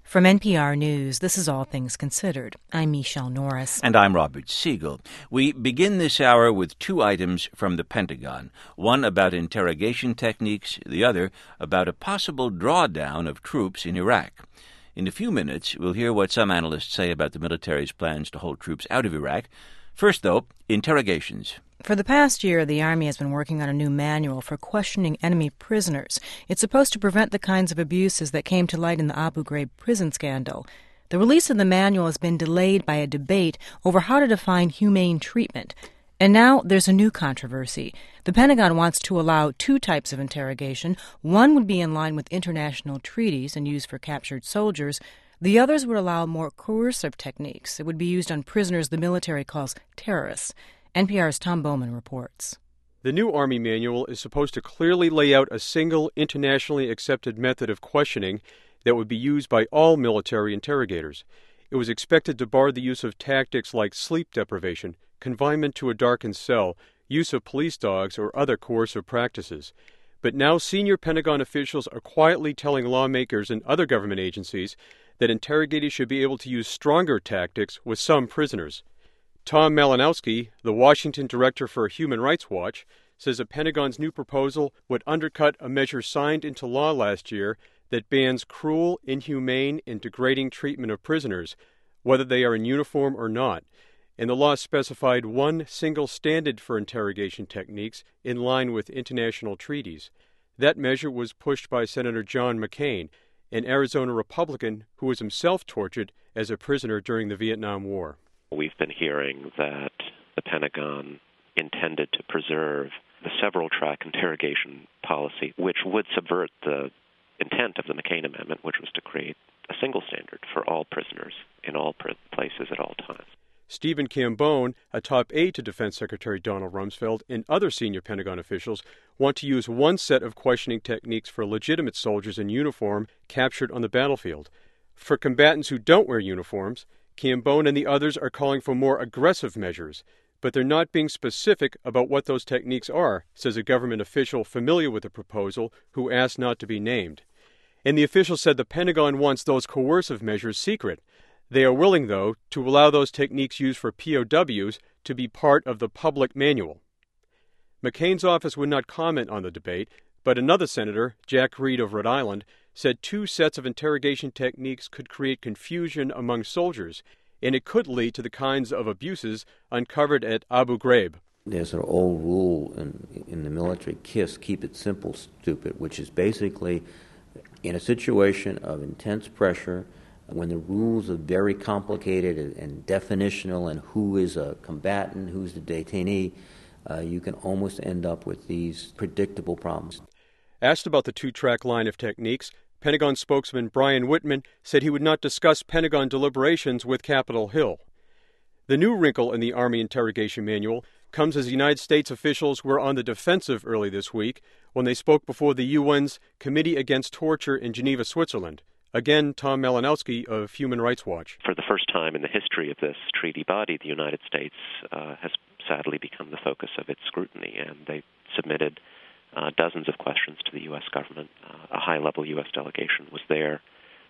From NPR News, this is All Things Considered. I'm Michelle Norris. And I'm Robert Siegel. We begin this hour with two items from the Pentagon, one about interrogation techniques, the other about a possible drawdown of troops in Iraq. In a few minutes, we'll hear what some analysts say about the military's plans to hold troops out of Iraq. First, though, interrogations. For the past year, the Army has been working on a new manual for questioning enemy prisoners. It's supposed to prevent the kinds of abuses that came to light in the Abu Ghraib prison scandal. The release of the manual has been delayed by a debate over how to define humane treatment. And now there's a new controversy. The Pentagon wants to allow two types of interrogation. One would be in line with international treaties and used for captured soldiers. The others would allow more coercive techniques. It would be used on prisoners the military calls terrorists. NPR's Tom Bowman reports. The new Army manual is supposed to clearly lay out a single internationally accepted method of questioning that would be used by all military interrogators. It was expected to bar the use of tactics like sleep deprivation, confinement to a darkened cell, use of police dogs, or other coercive practices. But now senior Pentagon officials are quietly telling lawmakers and other government agencies that interrogators should be able to use stronger tactics with some prisoners. Tom Malinowski, the Washington director for Human Rights Watch, says the Pentagon's new proposal would undercut a measure signed into law last year that bans cruel, inhumane, and degrading treatment of prisoners, whether they are in uniform or not. And the law specified one single standard for interrogation techniques in line with international treaties. That measure was pushed by Senator John McCain, an Arizona Republican who was himself tortured as a prisoner during the Vietnam War. We've been hearing that the Pentagon intended to preserve the several-track interrogation policy, which would subvert the intent of the McCain Amendment, which was to create a single standard for all prisoners in all places at all times. Stephen Cambone, a top aide to Defense Secretary Donald Rumsfeld, and other senior Pentagon officials want to use one set of questioning techniques for legitimate soldiers in uniform captured on the battlefield. For combatants who don't wear uniforms, Cambone and the others are calling for more aggressive measures, but they're not being specific about what those techniques are, says a government official familiar with the proposal who asked not to be named. And the official said the Pentagon wants those coercive measures secret. They are willing, though, to allow those techniques used for POWs to be part of the public manual. McCain's office would not comment on the debate, but another senator, Jack Reed of Rhode Island, said two sets of interrogation techniques could create confusion among soldiers, and it could lead to the kinds of abuses uncovered at Abu Ghraib. There's an old rule in the military, KISS, keep it simple, stupid, which is basically in a situation of intense pressure, when the rules are very complicated and definitional and who is a combatant, who's the detainee, you can almost end up with these predictable problems. Asked about the two-track line of techniques, Pentagon spokesman Brian Whitman said he would not discuss Pentagon deliberations with Capitol Hill. The new wrinkle in the Army interrogation manual comes as United States officials were on the defensive early this week when they spoke before the UN's Committee Against Torture in Geneva, Switzerland. Again, Tom Malinowski of Human Rights Watch. For the first time in the history of this treaty body, the United States has sadly become the focus of its scrutiny, and they submitted dozens of questions to the U.S. government. A high-level U.S. delegation was there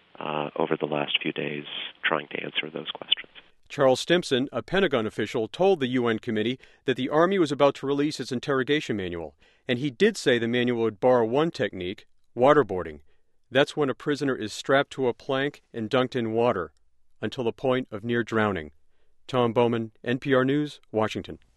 over the last few days trying to answer those questions. Charles Stimson, a Pentagon official, told the UN committee that the Army was about to release its interrogation manual, and he did say the manual would bar one technique, waterboarding. That's when a prisoner is strapped to a plank and dunked in water until the point of near drowning. Tom Bowman, NPR News, Washington.